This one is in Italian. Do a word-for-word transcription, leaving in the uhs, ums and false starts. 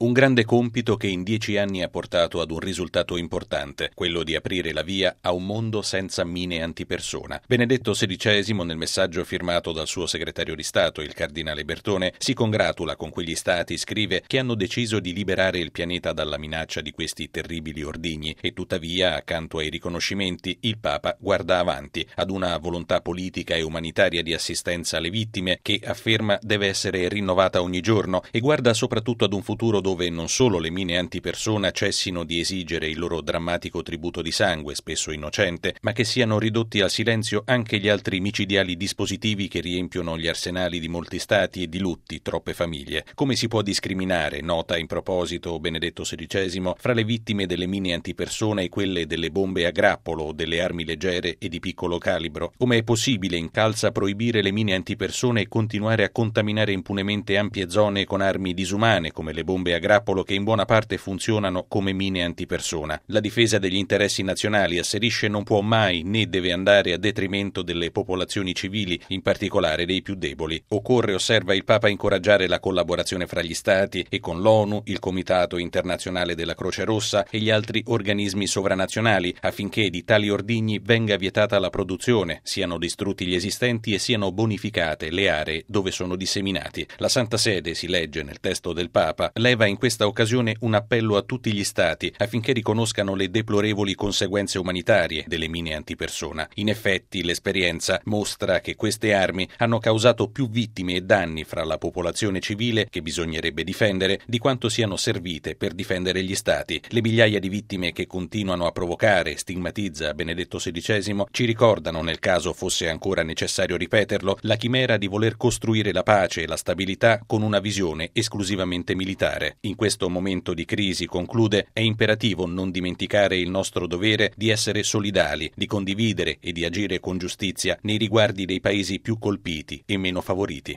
Un grande compito che in dieci anni ha portato ad un risultato importante, quello di aprire la via a un mondo senza mine antipersona. Benedetto sedicesimo, nel messaggio firmato dal suo segretario di Stato, il cardinale Bertone, si congratula con quegli stati, scrive, che hanno deciso di liberare il pianeta dalla minaccia di questi terribili ordigni e tuttavia, accanto ai riconoscimenti, il Papa guarda avanti ad una volontà politica e umanitaria di assistenza alle vittime che, afferma, deve essere rinnovata ogni giorno e guarda soprattutto ad un futuro dove dove non solo le mine antipersona cessino di esigere il loro drammatico tributo di sangue, spesso innocente, ma che siano ridotti al silenzio anche gli altri micidiali dispositivi che riempiono gli arsenali di molti stati e di lutti troppe famiglie. Come si può discriminare, nota in proposito Benedetto sedicesimo, fra le vittime delle mine antipersona e quelle delle bombe a grappolo o delle armi leggere e di piccolo calibro? Come è possibile in calza proibire le mine antipersona e continuare a contaminare impunemente ampie zone con armi disumane come le bombe a grappolo che in buona parte funzionano come mine antipersona? La difesa degli interessi nazionali, asserisce, non può mai né deve andare a detrimento delle popolazioni civili, in particolare dei più deboli. Occorre, osserva il Papa, incoraggiare la collaborazione fra gli Stati e con l'ONU, il Comitato Internazionale della Croce Rossa e gli altri organismi sovranazionali affinché di tali ordigni venga vietata la produzione, siano distrutti gli esistenti e siano bonificate le aree dove sono disseminati. La Santa Sede, si legge nel testo del Papa, leva in questa occasione un appello a tutti gli Stati affinché riconoscano le deplorevoli conseguenze umanitarie delle mine antipersona. In effetti, l'esperienza mostra che queste armi hanno causato più vittime e danni fra la popolazione civile, che bisognerebbe difendere, di quanto siano servite per difendere gli Stati. Le migliaia di vittime che continuano a provocare, stigmatizza Benedetto sedicesimo, ci ricordano, nel caso fosse ancora necessario ripeterlo, la chimera di voler costruire la pace e la stabilità con una visione esclusivamente militare. In questo momento di crisi, conclude, è imperativo non dimenticare il nostro dovere di essere solidali, di condividere e di agire con giustizia nei riguardi dei paesi più colpiti e meno favoriti.